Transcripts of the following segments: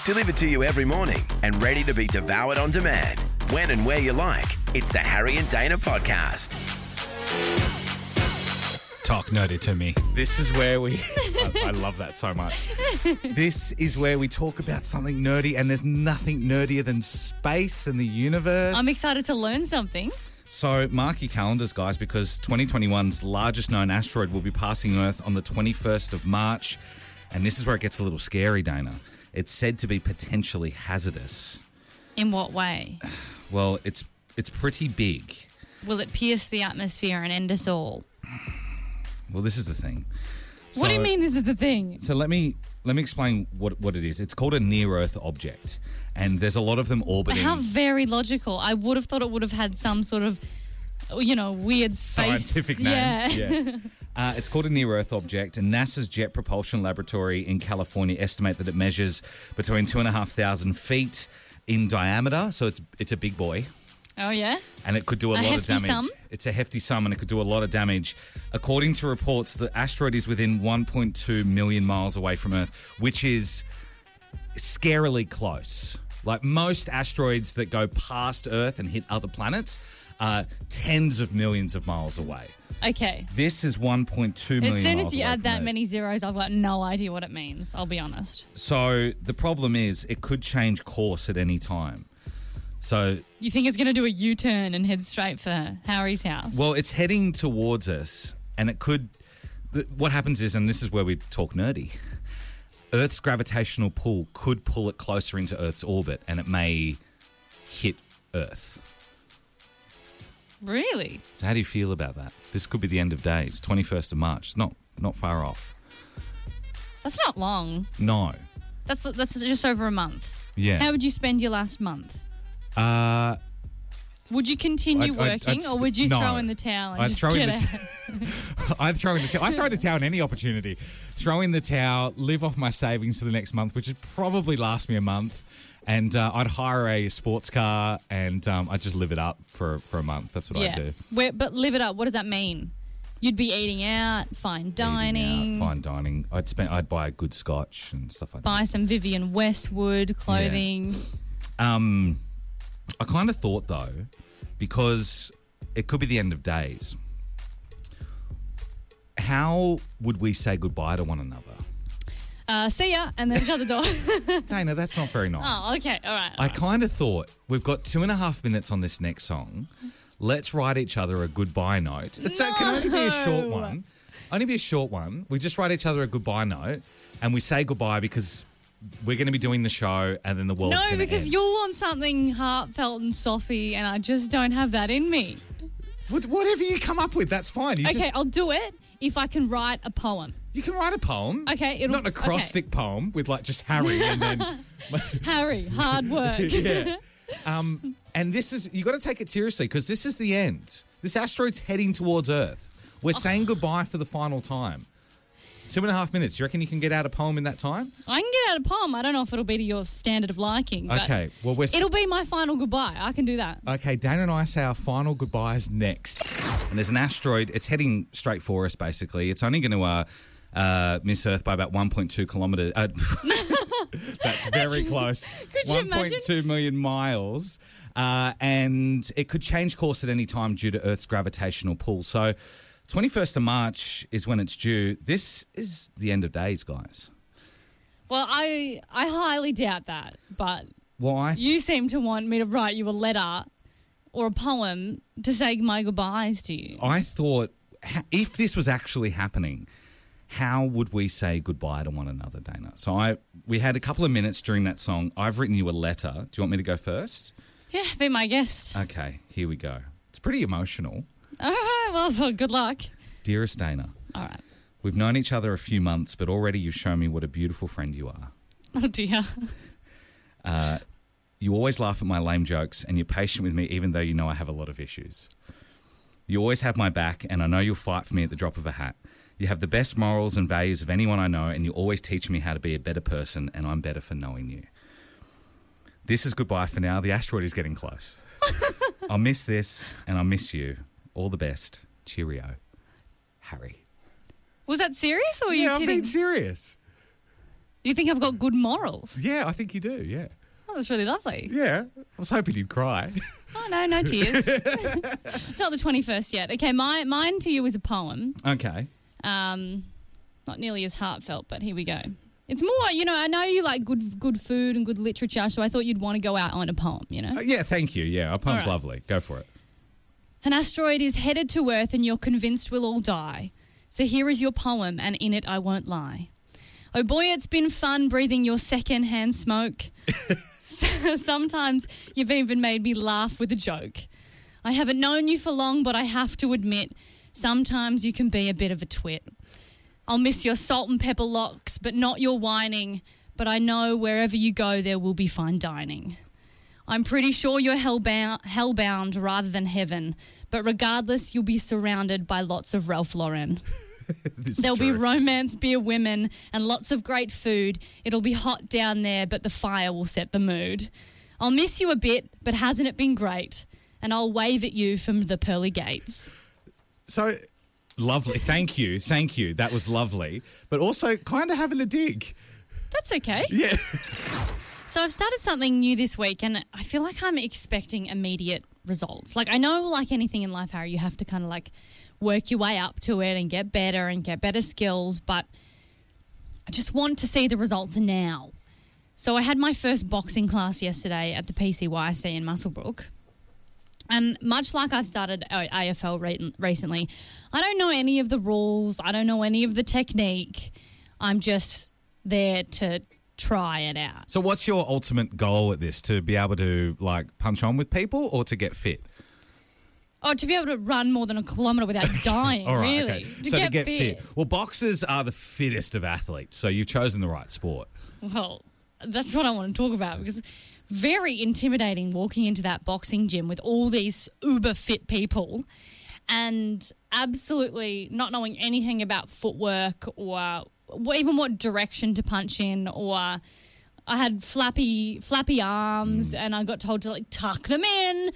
Delivered to you every morning and ready to be devoured on demand. When and where you like. It's the Harry and Dana podcast. Talk nerdy to me. This is where we... I love that so much. This is where we talk about something nerdy, and there's nothing nerdier than space and the universe. I'm excited to learn something. So mark your calendars, guys, because 2021's largest known asteroid will be passing Earth on the 21st of March. And this is where it gets a little scary, Dana. It's said to be potentially hazardous. In what way? Well, it's pretty big. Will it pierce the atmosphere and end us all? Well, this is the thing. What do you mean this is the thing? So let me explain what it is. It's called a near-Earth object, and there's a lot of them orbiting. How very logical. I would have thought it would have had some sort of, weird space. Scientific name. Yeah. It's called a near-Earth object, and NASA's Jet Propulsion Laboratory in California estimate that it measures between 2,500 feet in diameter, so it's a big boy. Oh, yeah? And it could do a lot of damage. Sum? It's a hefty sum, and it could do a lot of damage. According to reports, the asteroid is within 1.2 million miles away from Earth, which is scarily close. Like most asteroids that go past Earth and hit other planets are tens of millions of miles away. Okay. This is 1.2 million miles away. As soon as you add that Earth. many zeros, I've got no idea what it means, I'll be honest. So the problem is it could change course at any time. So you think it's going to do a U-turn and head straight for Harry's house? Well, it's heading towards us, and it could... What happens is, and this is where we talk nerdy, Earth's gravitational pull could pull it closer into Earth's orbit, and it may hit Earth. Really? So how do you feel about that? This could be the end of days, 21st of March. It's not far off. That's not long. No. That's just over a month. Yeah. How would you spend your last month? Would you continue working, or would you throw in the towel and just get out? I'd throw in the towel. I'd throw in the towel in any opportunity. Throw in the towel, live off my savings for the next month, which would probably last me a month. And I'd hire a sports car, and I'd just live it up for a month. That's what I'd do. But live it up, what does that mean? You'd be eating out, fine dining. Fine dining. I'd buy a good scotch and stuff like that. Buy some Vivienne Westwood clothing. Yeah. I kind of thought, though, because it could be the end of days, how would we say goodbye to one another? See ya, and then shut the door. Dana, that's not very nice. Oh, okay, all right. I kind of thought, we've got 2.5 minutes on this next song. Let's write each other a goodbye note. It can only be a short one. Only be a short one. We just write each other a goodbye note, and we say goodbye because... we're going to be doing the show, and then the world's going to end. No, because you'll want something heartfelt and softy, and I just don't have that in me. Whatever you come up with, that's fine. I'll do it if I can write a poem. You can write a poem. Okay. Not an acrostic poem with, just Harry and then... Harry, hard work. Yeah. And this is... you got to take it seriously, because this is the end. This asteroid's heading towards Earth. We're saying goodbye for the final time. 2.5 minutes. You reckon you can get out a poem in that time? I can get out a poem. I don't know if it'll be to your standard of liking. But okay. Well, it'll be my final goodbye. I can do that. Okay. Dana and I say our final goodbyes next. And there's an asteroid. It's heading straight for us, basically. It's only going to miss Earth by about 1.2 kilometres. That's very close. Could you imagine? 1.2 million miles. And it could change course at any time due to Earth's gravitational pull. So... 21st of March is when it's due. This is the end of days, guys. Well, I highly doubt that, but why? You seem to want me to write you a letter or a poem to say my goodbyes to you. I thought, if this was actually happening, how would we say goodbye to one another, Dana? So we had a couple of minutes during that song. I've written you a letter. Do you want me to go first? Yeah, be my guest. Okay, here we go. It's pretty emotional. All right, well, good luck. Dearest Dana. All right. We've known each other a few months, but already you've shown me what a beautiful friend you are. Oh, dear. You always laugh at my lame jokes, and you're patient with me even though you know I have a lot of issues. You always have my back, and I know you'll fight for me at the drop of a hat. You have the best morals and values of anyone I know, and you always teach me how to be a better person, and I'm better for knowing you. This is goodbye for now. The asteroid is getting close. I'll miss this, and I'll miss you. All the best. Cheerio. Harry. Was that serious, or were you kidding? I'm being serious. You think I've got good morals? Yeah, I think you do, yeah. Oh, that's really lovely. Yeah, I was hoping you'd cry. Oh, no tears. It's not the 21st yet. Okay, mine to you is a poem. Okay. Not nearly as heartfelt, but here we go. It's more, I know you like good food and good literature, so I thought you'd want to go out on a poem, Yeah, thank you. Yeah, our poem's All right. lovely. Go for it. An asteroid is headed to Earth and you're convinced we'll all die. So here is your poem, and in it I won't lie. Oh boy, it's been fun breathing your second-hand smoke. Sometimes you've even made me laugh with a joke. I haven't known you for long, but I have to admit, sometimes you can be a bit of a twit. I'll miss your salt and pepper locks, but not your whining. But I know wherever you go, there will be fine dining. I'm pretty sure you're hellbound rather than heaven. But regardless, you'll be surrounded by lots of Ralph Lauren. There'll be romance, beer, women, and lots of great food. It'll be hot down there, but the fire will set the mood. I'll miss you a bit, but hasn't it been great? And I'll wave at you from the pearly gates. So, lovely. Thank you. That was lovely. But also kind of having a dig. That's okay. Yeah. So I've started something new this week, and I feel like I'm expecting immediate results. Like, I know, like anything in life, Harry, you have to kind of like work your way up to it and get better skills, but I just want to see the results now. So I had my first boxing class yesterday at the PCYC in Muswellbrook. And much like I've started AFL recently, I don't know any of the rules. I don't know any of the technique. I'm just there to try it out. So what's your ultimate goal at this? To be able to like punch on with people or to get fit? Oh, to be able to run more than a kilometre without dying, All right, really. okay. To So get to get fit. Well, boxers are the fittest of athletes, so you've chosen the right sport. Well, that's what I want to talk about, because very intimidating walking into that boxing gym with all these uber fit people and absolutely not knowing anything about footwork or even what direction to punch in, or I had flappy arms and I got told to like tuck them in.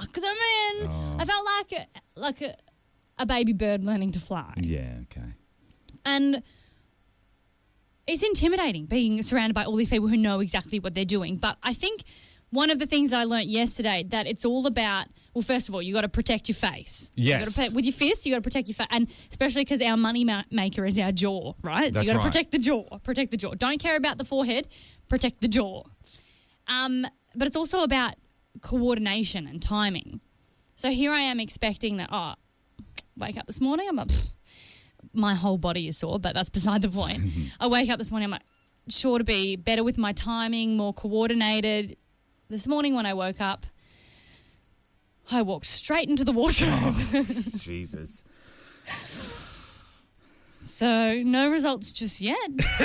Oh. I felt like a baby bird learning to fly. Yeah, okay. And it's intimidating being surrounded by all these people who know exactly what they're doing. But I think one of the things I learnt yesterday, that it's all about, well, first of all, you got to protect your face. Yes. With your fists, you got to protect your face. And especially because our money maker is our jaw, right? That's so you got to right. protect the jaw. Don't care about the forehead, protect the jaw. But it's also about coordination and timing. So here I am expecting that, wake up this morning, I'm like, my whole body is sore, but that's beside the point. I wake up this morning, I'm like, sure to be better with my timing, more coordinated. This morning when I woke up, I walked straight into the wardrobe. Jesus. So no results just yet.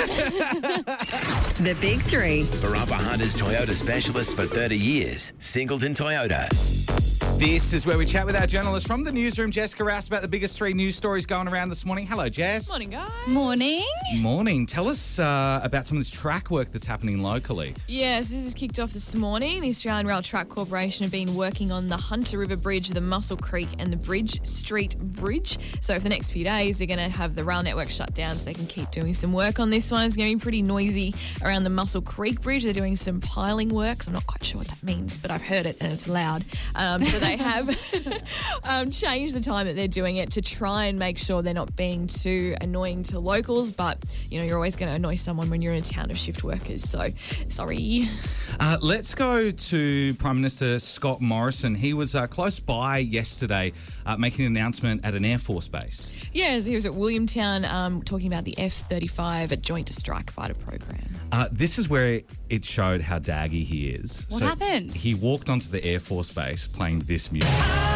The Big Three. Barumba Hunter's Toyota specialist for 30 years. Singleton Toyota. This is where we chat with our journalist from the newsroom, Jessica Rouse, about the biggest three news stories going around this morning. Hello, Jess. Morning, guys. Morning. Morning. Tell us about some of this track work that's happening locally. Yes, this has kicked off this morning. The Australian Rail Track Corporation have been working on the Hunter River Bridge, the Muscle Creek and the Bridge Street Bridge. So for the next few days, they're going to have the rail network shut down so they can keep doing some work on this one. It's going to be pretty noisy around the Muscle Creek Bridge. They're doing some piling works. I'm not quite sure what that means, but I've heard it and it's loud. So they have changed the time that they're doing it to try and make sure they're not being too annoying to locals. But, you know, you're always going to annoy someone when you're in a town of shift workers. So, sorry. Let's go to Prime Minister Scott Morrison. He was close by yesterday making an announcement at an Air Force base. Yes, he was at Williamtown talking about the F-35 Joint Strike Fighter program. This is where it showed how daggy he is. What happened? He walked onto the Air Force base playing this music.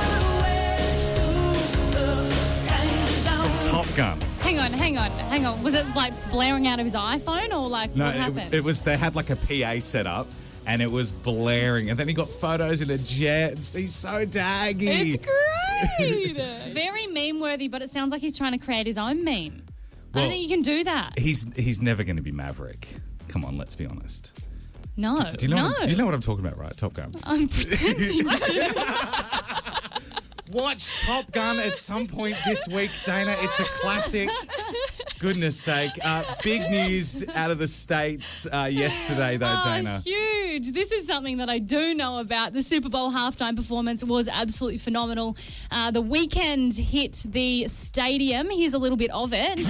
From Top Gun. Hang on. Was it like blaring out of his iPhone or like No, what happened? it was, they had like a PA set up and it was blaring. And then he got photos in a jet. He's so daggy. It's great! Very meme worthy, but it sounds like he's trying to create his own meme. I Well, don't think you can do that. He's never going to be Maverick. Come on, let's be honest. No. Do you know no. you know what I'm talking about, right? Top Gun. I'm pretending to. Watch Top Gun at some point this week, Dana. It's a classic. Goodness sake. Big news out of the States yesterday, though, Dana. Huge. This is something that I do know about. The Super Bowl halftime performance was absolutely phenomenal. The Weeknd hit the stadium. Here's a little bit of it.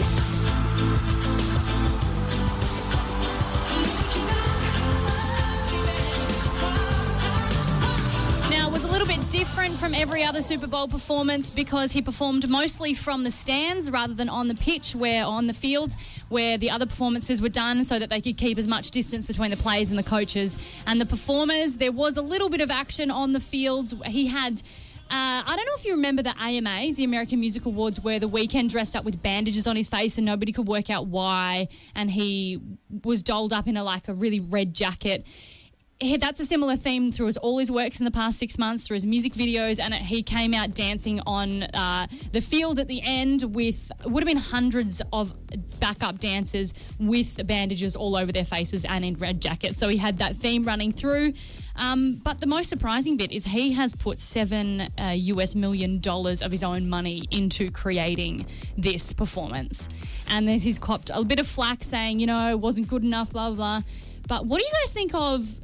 Different from every other Super Bowl performance because he performed mostly from the stands rather than on the pitch, where on the field, where the other performances were done so that they could keep as much distance between the players and the coaches and the performers. There was a little bit of action on the field. He had... I don't know if you remember the AMAs, the American Music Awards, where The Weeknd dressed up with bandages on his face and nobody could work out why, and he was dolled up in a really red jacket. That's a similar theme through all his works in the past 6 months, through his music videos, and he came out dancing on the field at the end with, would have been hundreds of backup dancers with bandages all over their faces and in red jackets. So he had that theme running through. But the most surprising bit is he has put $7 million of his own money into creating this performance. And he's copped a bit of flack saying, it wasn't good enough, blah, blah, blah. But what do you guys think of,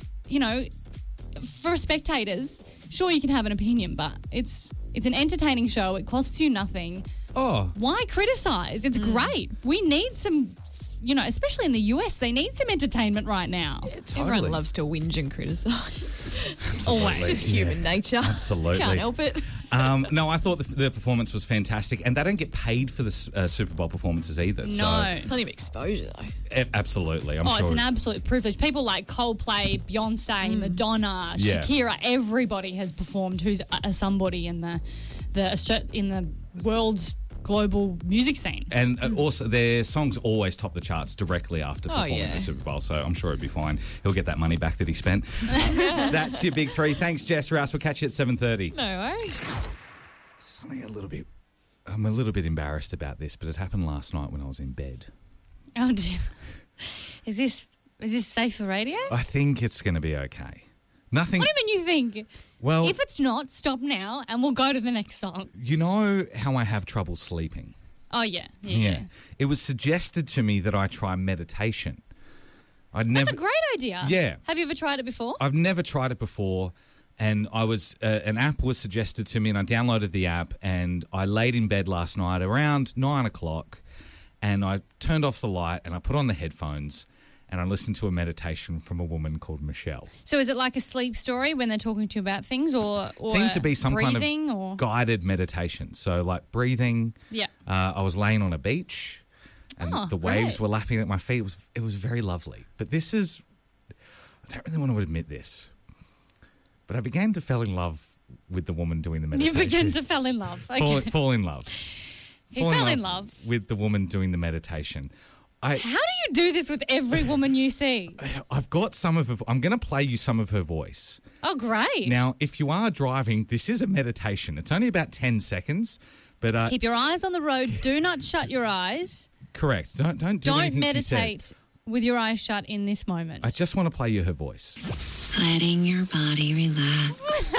for spectators? Sure, you can have an opinion, but it's an entertaining show. It costs you nothing. Oh. Why criticize? It's great. We need some, especially in the US, they need some entertainment right now. Yeah, totally. Everyone loves to whinge and criticise. Always. It's just human nature. Absolutely. Can't help it. No, I thought the performance was fantastic, and they don't get paid for the Super Bowl performances either. No. So. Plenty of exposure, though. Absolutely. I'm sure. It's an absolute privilege. People like Coldplay, Beyonce, Madonna, Yeah. Shakira, everybody has performed who's somebody in the world's global music scene. And also, their songs always top the charts directly after performing the Super Bowl, so I'm sure it'd be fine. He'll get that money back that he spent. That's your big three. Thanks, Jess Rouse. We'll catch you at 7:30. No worries. Something I'm a little bit embarrassed about this, but it happened last night when I was in bed. Oh dear. Is this safe for radio? I think it's going to be okay. Nothing. What do you mean you think? Well, If it's not, stop now and we'll go to the next song. you know how I have trouble sleeping? Oh, yeah. It was suggested to me that I try meditation. That's a great idea. Yeah. Have you ever tried it before? I've never tried it before, and I was an app was suggested to me, and I downloaded the app, and I laid in bed last night around 9 o'clock, and I turned off the light, and I put on the headphones, and I listened to a meditation from a woman called Michelle. So is it like a sleep story when they're talking to you about things, or Seemed to be some kind breathing, of or guided meditation. So like breathing. Yeah. I was laying on a beach, and the waves great. were lapping at my feet. It was very lovely. But I don't really want to admit this, but I began to fall in love with the woman doing the meditation. You began to fall in love. Okay. Fall in love. You fell in love with the woman doing the meditation. How do you do this with every woman you see? I've got some of her. I'm going to play you some of her voice. Oh, great. Now, if you are driving, this is a meditation. It's only about 10 seconds, but keep your eyes on the road. Do not shut your eyes. Correct. Don't do anything she says. Don't meditate with your eyes shut in this moment. I just want to play you her voice. Letting your body relax.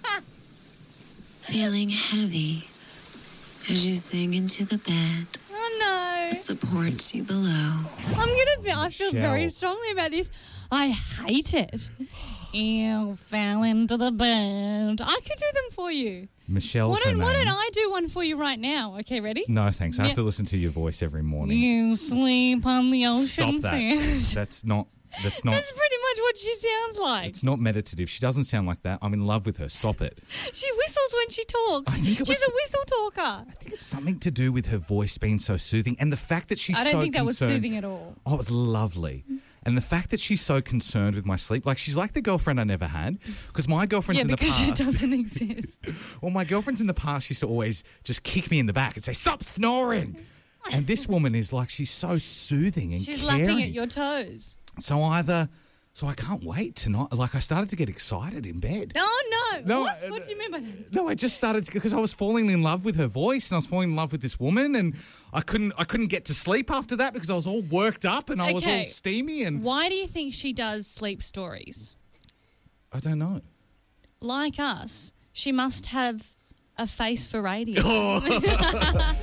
Feeling heavy as you sink into the bed Oh, no. that supports you below. I feel very strongly about this. I hate it. You fell into the bed. I could do them for you. Michelle's Why her don't name. I do one for you right now? Okay, ready? No, thanks. I have Yeah. to listen to your voice every morning. You sleep on the ocean Stop that. sand. That's not. That's pretty much what she sounds like. It's not meditative. She doesn't sound like that. I'm in love with her. Stop it. She whistles when she talks. I think it She's was- a whistle talker. I think it's something to do with her voice being so soothing, and the fact that she's I so don't think that was concerned- soothing at all. Oh, it was lovely. And the fact that she's so concerned with my sleep, like she's like the girlfriend I never had, because my girlfriends Yeah, in the because past, it doesn't exist. well, my girlfriends in the past used to always just kick me in the back and say, "Stop snoring." And this woman is like, she's so soothing and She's caring. lapping at your toes. So I can't wait tonight. Like I started to get excited in bed. Oh, no. No, What do you mean by that? No, I just started because I was falling in love with her voice, and I was falling in love with this woman, and I couldn't get to sleep after that because I was all worked up and I was all Okay. steamy, and Why do you think she does sleep stories? I don't know. Like us, she must have a face for radio.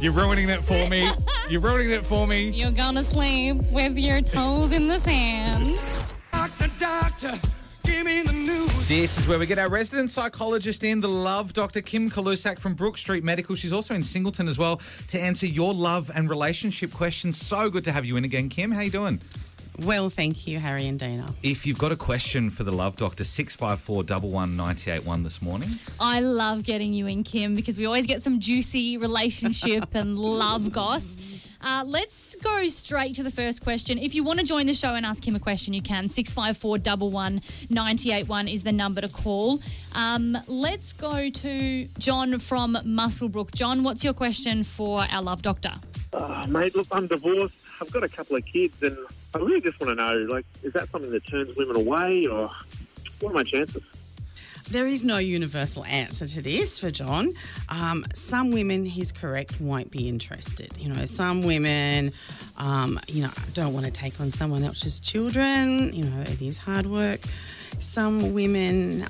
You're ruining it for me. You're ruining it for me. You're gonna sleep with your toes in the sand. Doctor, give me the news. This is where we get our resident psychologist in, the love Dr. Kim Kalusak from Brook Street Medical. She's also in Singleton as well to answer your love and relationship questions. So good to have you in again, Kim. How you doing? Well, thank you, Harry and Dana. If you've got a question for the love doctor, 654 11 981 this morning. I love getting you in, Kim, because we always get some juicy relationship and love goss. Let's go straight to the first question. If you want to join the show and ask him a question, you can. 654 11 981 is the number to call. Let's go to John from Muswellbrook. John, what's your question for our love doctor? Mate, look, I'm divorced. I've got a couple of kids, and I really just want to know, like, is that something that turns women away, or what are my chances? There is no universal answer to this for John. Some women, he's correct, won't be interested. You know, some women, don't want to take on someone else's children. You know, it is hard work. Some women,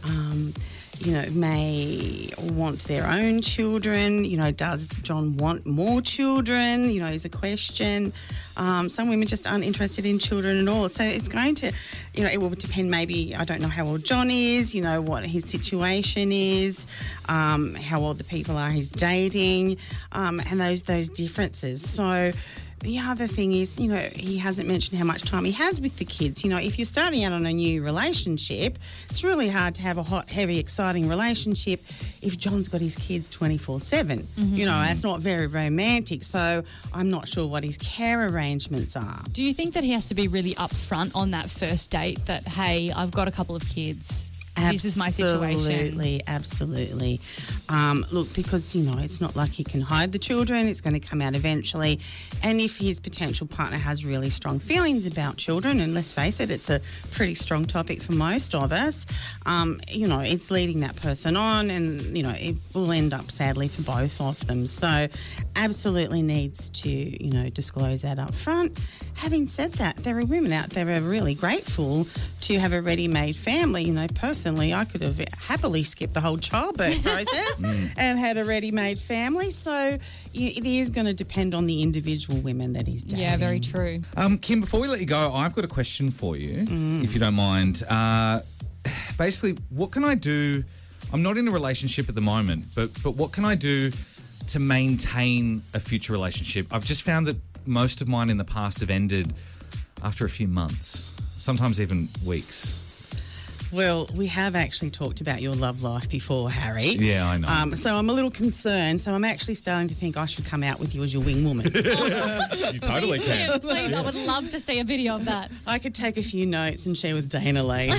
may want their own children. You know, does John want more children? You know, is a question. Some women just aren't interested in children at all. So it's going to, it will depend maybe, I don't know how old John is, what his situation is, how old the people are he's dating, and those differences. So the other thing is, he hasn't mentioned how much time he has with the kids. If you're starting out on a new relationship, it's really hard to have a hot, heavy, exciting relationship if John's got his kids 24/7. Mm-hmm. That's not very romantic. So I'm not sure what his care arrangements are. Do you think that he has to be really upfront on that first date that, hey, I've got a couple of kids? This is my situation. Absolutely. Look, because, it's not like he can hide the children. It's going to come out eventually. And if his potential partner has really strong feelings about children, and let's face it, it's a pretty strong topic for most of us, it's leading that person on and, it will end up sadly for both of them. So absolutely needs to, disclose that up front. Having said that, there are women out there who are really grateful to have a ready-made family. Personally, I could have happily skipped the whole childbirth process and had a ready-made family. So it is going to depend on the individual women that he's dating. Yeah, very true. Kim, before we let you go, I've got a question for you, if you don't mind. Basically, what can I do? I'm not in a relationship at the moment, but what can I do to maintain a future relationship? I've just found that most of mine in the past have ended after a few months, sometimes even weeks. Well, we have actually talked about your love life before, Harry. Yeah, I know. So I'm a little concerned. So I'm actually starting to think I should come out with you as your wing woman. You totally can. Please, I would love to see a video of that. I could take a few notes and share with Dana later.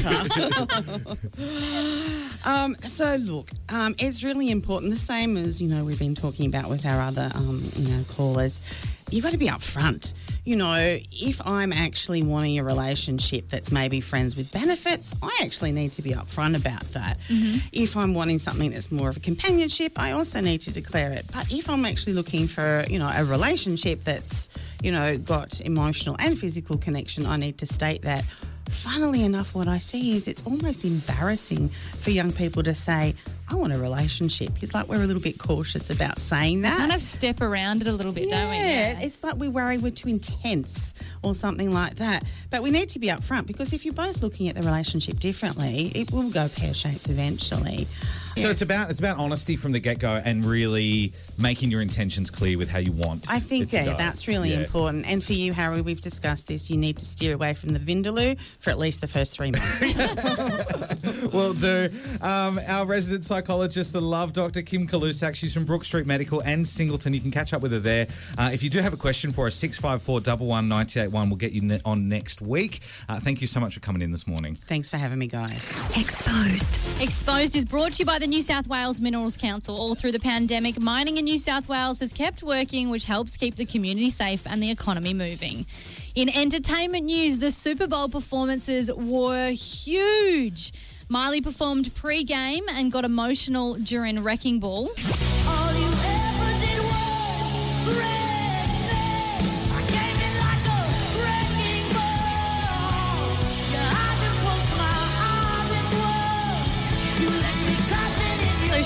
So look, it's really important. The same as, we've been talking about with our other, callers. You've got to be upfront. If I'm actually wanting a relationship that's maybe friends with benefits, I actually need to be upfront about that. Mm-hmm. If I'm wanting something that's more of a companionship, I also need to declare it. But if I'm actually looking for, a relationship that's, got emotional and physical connection, I need to state that. Funnily enough, what I see is it's almost embarrassing for young people to say, I want a relationship. It's like we're a little bit cautious about saying that. Kind of step around it a little bit, don't we? Yeah, it's like we worry we're too intense or something like that. But we need to be upfront because if you're both looking at the relationship differently, it will go pear-shaped eventually. So it's about honesty from the get-go and really making your intentions clear with how you want I think, it to go. That's really important. And for you, Harry, we've discussed this. You need to steer away from the Vindaloo for at least the first 3 months. Will do. Our resident psychologist, the love Dr. Kim Kalusak. She's from Brook Street Medical and Singleton. You can catch up with her there. If you do have a question for us, 654 11 981. We'll get you on next week. Thank you so much for coming in this morning. Thanks for having me, guys. Exposed. Exposed is brought to you by the New South Wales Minerals Council. All through the pandemic, mining in New South Wales has kept working, which helps keep the community safe and the economy moving. In entertainment news, the Super Bowl performances were huge. Miley performed pre-game and got emotional during Wrecking Ball. All you ever did was wreck me. I came in like a wrecking ball. Yeah, I just closed my eyes and swore. You left me crashing in your So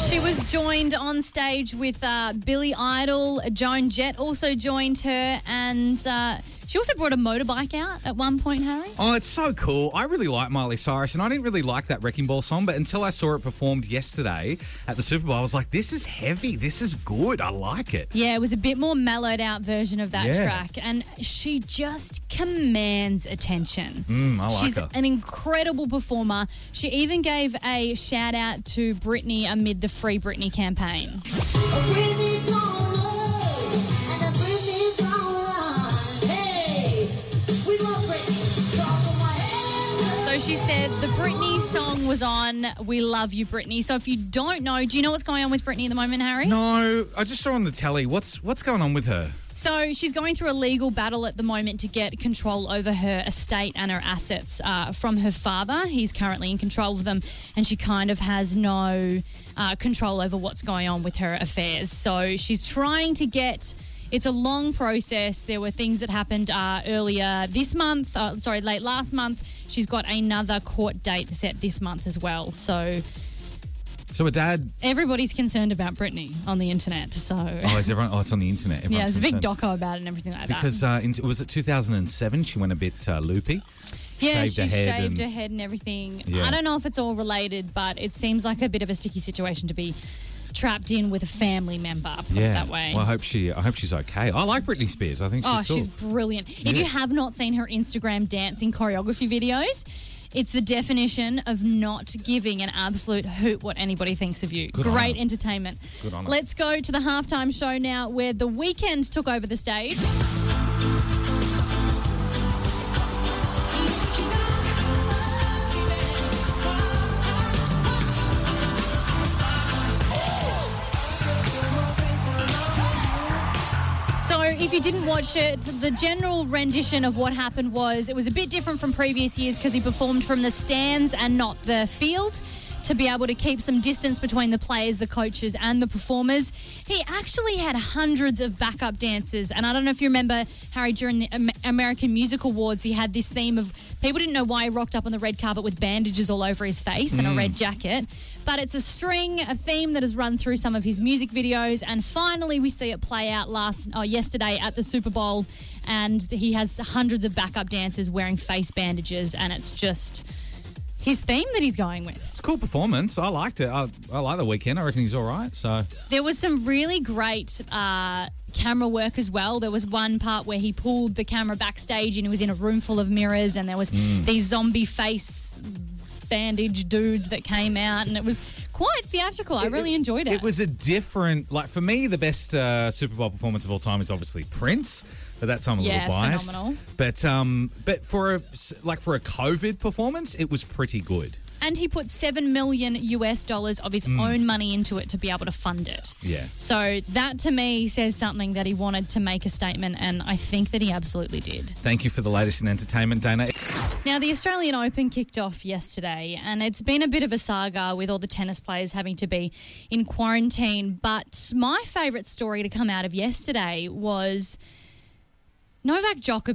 She was joined on stage with Billy Idol. Joan Jett also joined her, and she also brought a motorbike out at one point, Harry. Oh, it's so cool. I really like Miley Cyrus, and I didn't really like that Wrecking Ball song, but until I saw it performed yesterday at the Super Bowl, I was like, this is heavy. This is good. I like it. Yeah, it was a bit more mellowed out version of that Yeah. track, and she just commands attention. I like She's her. an incredible performer. She even gave a shout out to Britney amid the Free Britney campaign. So she said the Britney song was on We Love You, Britney. So if you don't know, do you know what's going on with Britney at the moment, Harry? No, I just saw on the telly. What's going on with her? So she's going through a legal battle at the moment to get control over her estate and her assets from her father. He's currently in control of them, and she kind of has no control over what's going on with her affairs. So she's trying to get... It's a long process. There were things that happened earlier this month. Late last month. She's got another court date set this month as well. So her dad... everybody's concerned about Britney on the internet. So Oh, is everyone... Oh, it's on the internet. yeah, Everyone's there's a big concerned. doco about it and everything like that. Because was it 2007? She went a bit loopy. Yeah, shaved she her head shaved and- her head and everything. Yeah. I don't know if it's all related, but it seems like a bit of a sticky situation to be trapped in with a family member, put it that way. Well, I hope she's okay. I like Britney Spears. I think she's cool. She's brilliant. If you have not seen her Instagram dancing choreography videos, it's the definition of not giving an absolute hoot what anybody thinks of you. Good on Great her. entertainment. Good on her. Let's go to the halftime show now, where The Weeknd took over the stage. So if you didn't watch it, the general rendition of what happened was it was a bit different from previous years because he performed from the stands and not the field to be able to keep some distance between the players, the coaches and the performers. He actually had hundreds of backup dancers, and I don't know if you remember, Harry, during the American Music Awards, he had this theme of people didn't know why he rocked up on the red carpet with bandages all over his face and a red jacket. But it's a theme that has run through some of his music videos, and finally we see it play out yesterday at the Super Bowl, and he has hundreds of backup dancers wearing face bandages, and it's just his theme that he's going with. It's a cool performance. I liked it. I like The Weeknd. I reckon he's all right. So There was some really great camera work as well. There was one part where he pulled the camera backstage and he was in a room full of mirrors, and there was these zombie face bandage dudes that came out, and it was quite theatrical. I really enjoyed it. It was a different, like for me, the best Super Bowl performance of all time is obviously Prince. But that time I'm a little biased. Phenomenal. But for a COVID performance, it was pretty good. And he put $7 million of his own money into it to be able to fund it. Yeah. So that to me says something that he wanted to make a statement, and I think that he absolutely did. Thank you for the latest in entertainment, Dana. Now, the Australian Open kicked off yesterday, and it's been a bit of a saga with all the tennis players having to be in quarantine. But my favourite story to come out of yesterday was Novak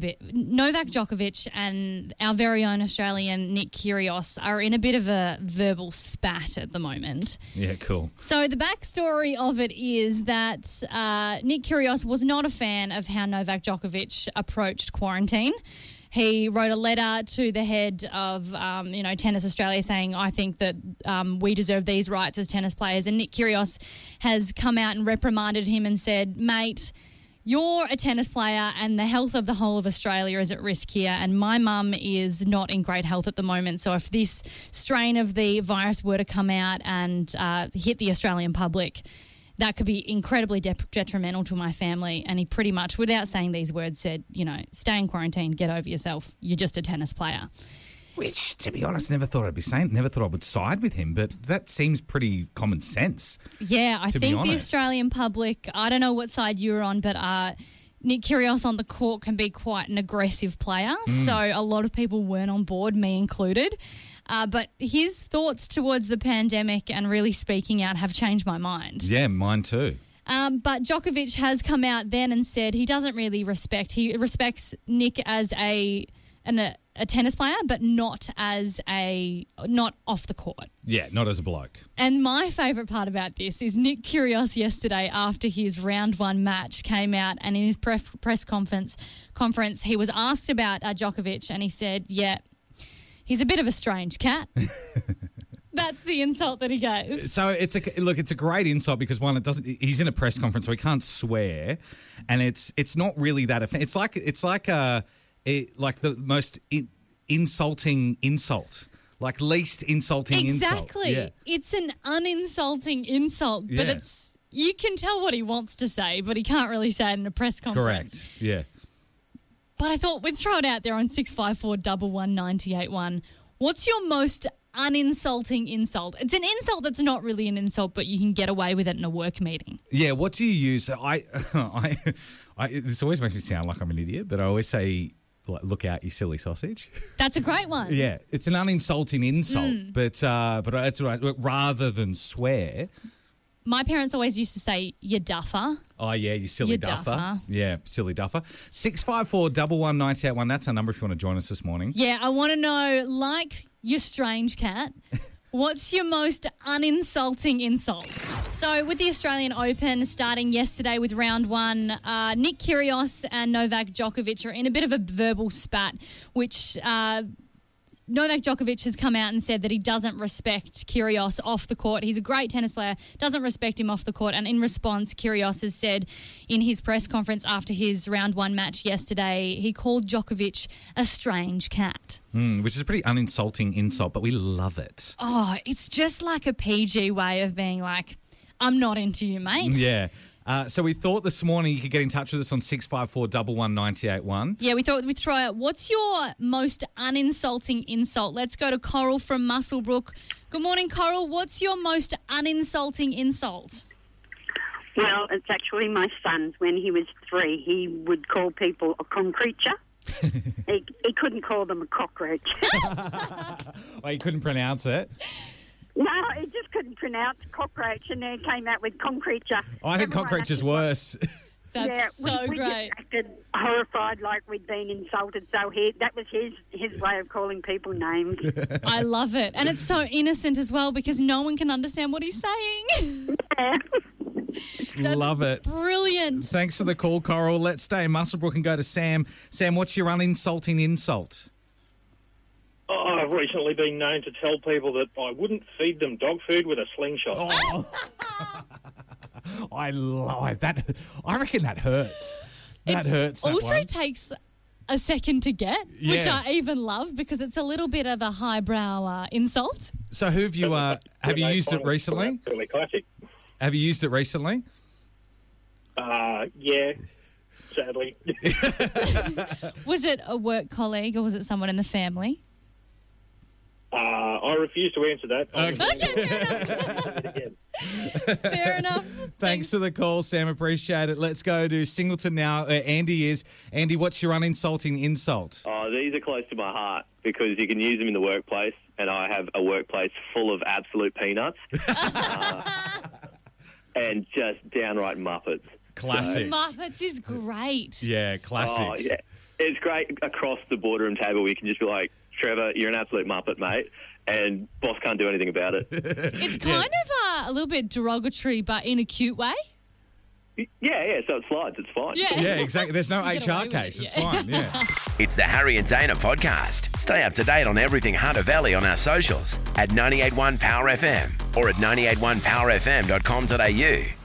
Djokovic and our very own Australian Nick Kyrgios are in a bit of a verbal spat at the moment. Yeah, cool. So the backstory of it is that Nick Kyrgios was not a fan of how Novak Djokovic approached quarantine. He wrote a letter to the head of, Tennis Australia saying, I think that we deserve these rights as tennis players. And Nick Kyrgios has come out and reprimanded him and said, mate, you're a tennis player and the health of the whole of Australia is at risk here, and my mum is not in great health at the moment. So if this strain of the virus were to come out and hit the Australian public, that could be incredibly detrimental to my family. And he pretty much, without saying these words, said, stay in quarantine, get over yourself. You're just a tennis player. Which, to be honest, never thought I'd be saying. Never thought I would side with him, but that seems pretty common sense. Yeah, I to be think the honest. Australian public, I don't know what side you're on, but Nick Kyrgios on the court can be quite an aggressive player. So a lot of people weren't on board, me included. But his thoughts towards the pandemic and really speaking out have changed my mind. Yeah, mine too. But Djokovic has come out then and said he doesn't really he respects Nick as a a tennis player, but not off the court. Yeah, not as a bloke. And my favourite part about this is Nick Kyrgios yesterday, after his round 1 match, came out and in his press conference, he was asked about Djokovic, and he said, "Yeah, he's a bit of a strange cat." That's the insult that he gave. So it's a great insult because one, he's in a press conference, so he can't swear, and it's not really that offensive. It's like the most insulting insult, like least insulting insult. Exactly. Yeah. It's an uninsulting insult, but you can tell what he wants to say, but he can't really say it in a press conference. Correct. Yeah. But I thought we'd throw it out there on 654 11981. What's your most uninsulting insult? It's an insult that's not really an insult, but you can get away with it in a work meeting. Yeah, what do you use? This always makes me sound like I'm an idiot, but I always say, like, look out, you silly sausage. That's a great one. Yeah, it's an uninsulting insult, but that's right. Rather than swear. My parents always used to say, you duffer. Oh, yeah, you silly You duffer. duffer. Yeah, silly duffer. 654 11981. That's our number if you want to join us this morning. Yeah, I want to know, like your strange cat, what's your most uninsulting insult? So with the Australian Open starting yesterday with round 1, Nick Kyrgios and Novak Djokovic are in a bit of a verbal spat, which Novak Djokovic has come out and said that he doesn't respect Kyrgios off the court. He's a great tennis player, doesn't respect him off the court. And in response, Kyrgios has said in his press conference after his round 1 match yesterday, he called Djokovic a strange cat. Which is a pretty uninsulting insult, but we love it. Oh, it's just like a PG way of being like, I'm not into you, mate. Yeah. So we thought this morning you could get in touch with us on 654 11981. Yeah, we thought we'd try out. What's your most uninsulting insult? Let's go to Coral from Muswellbrook. Good morning, Coral. What's your most uninsulting insult? Well, it's actually my son's. When he was 3, he would call people a concreature. he couldn't call them a cockroach. Well, he couldn't pronounce it. No, he just couldn't pronounce cockroach, and then came out with concreature. I think cockroach is worse. That's so we great. just acted horrified, like we'd been insulted. So that was his way of calling people names. I love it. And it's so innocent as well because no one can understand what he's saying. Yeah. That's Love it. Brilliant. Thanks for the call, Coral. Let's stay in Muswellbrook and go to Sam. Sam, what's your uninsulting insult? Oh, I've recently been known to tell people that I wouldn't feed them dog food with a slingshot. Oh. I love that. I reckon that hurts. That hurts. That also one. takes a second to get, which I even love because it's a little bit of a highbrow insult. So who have you used it recently? Really classic. Have you used it recently? Yeah, sadly. Was it a work colleague or was it someone in the family? I refuse to answer that. Fair enough. Thanks for the call, Sam. Appreciate it. Let's go to Singleton now. Andy, what's your uninsulting insult? Oh, these are close to my heart because you can use them in the workplace, and I have a workplace full of absolute peanuts and just downright muppets. Classics. Muppets is great. Yeah, classics. Oh, yeah. It's great across the boardroom table. We can just be like, Trevor, you're an absolute muppet, mate, and boss can't do anything about it. It's kind of a little bit derogatory, but in a cute way. Yeah, so it slides. It's fine. Yeah, exactly. There's no You get away HR with case. it, It's yeah. fine, yeah. It's the Harry and Dana podcast. Stay up to date on everything Hunter Valley on our socials at 98.1 Power FM or at 98.1powerfm.com.au.